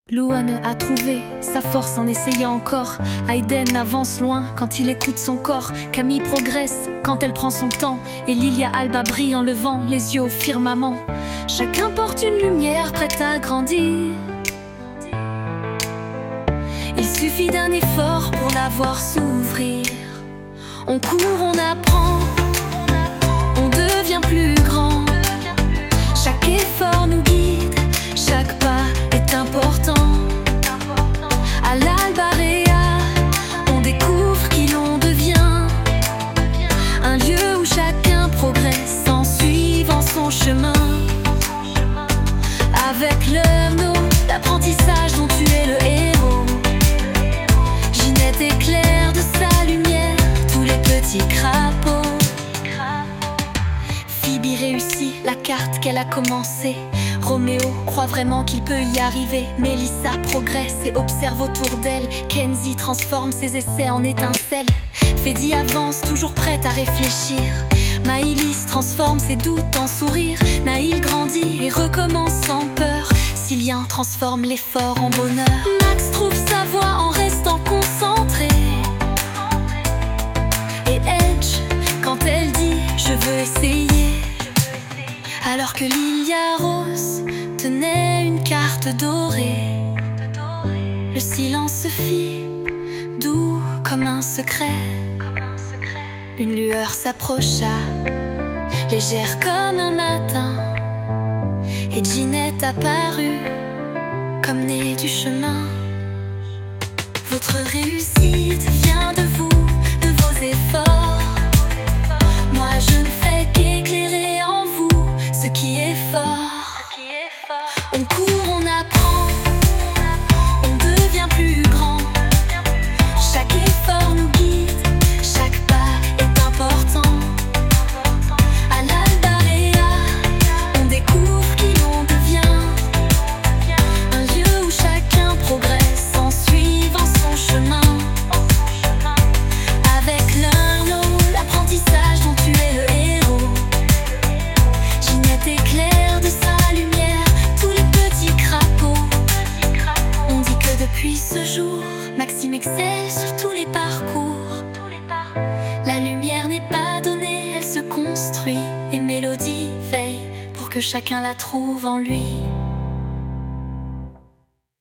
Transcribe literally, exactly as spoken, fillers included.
Louane a trouvé sa force en essayant encore. Aiden avance loin quand il écoute son corps. Camille progresse quand elle prend son temps. Et Lilia Alba brille en levant les yeux au firmament. Chacun porte une lumière prête à grandir. Il suffit d'un effort pour la voir s'ouvrir. On court, on apprend, on devient plus grand. Chaque effort nous guide, chaque pas est important. À l'Albarea, on découvre qui l'on devient. Un lieu où chacun progresse en suivant son chemin. Avec l'Euno, l'apprentissage dont tu es le héros. Ginette éclaire de sa lumière tous les petits crapauds. Phoebe réussit la carte qu'elle a commencée. Roméo croit vraiment qu'il peut y arriver. Mélissa progresse et observe autour d'elle. Kenzie transforme ses essais en étincelles. Fedy avance toujours prête à réfléchir. Maïlis transforme ses doutes en sourires. Naïl grandit et recommence sans peur. Sylvain transforme l'effort en bonheur. Max trouve sa voie en restant concentré. Et Edge, quand elle dit « je veux essayer », alors que Lilia Rose tenait une carte dorée, le silence se fit, doux comme un secret. Une lueur s'approcha, légère comme un matin, et Ginette apparut, comme née du chemin. Votre réussite vient de vous, de vos efforts. Moi je ne fais qu'éclairer en vous ce qui est fort. On court, on apprend, on devient plus grand. Chaque effort nous guide, chaque pas est important. À l'Albarea, on découvre qui l'on devient. Un lieu où chacun progresse en suivant son chemin. Avec l'Euno, l'apprentissage dont tu es le héros. Ginette éclaire de sa lumière tous les petits crapauds. On dit que depuis ce jour, Maxime excelle sur tous les parcours. La lumière n'est pas donnée, elle se construit. Et Mélodie veille pour que chacun la trouve en lui.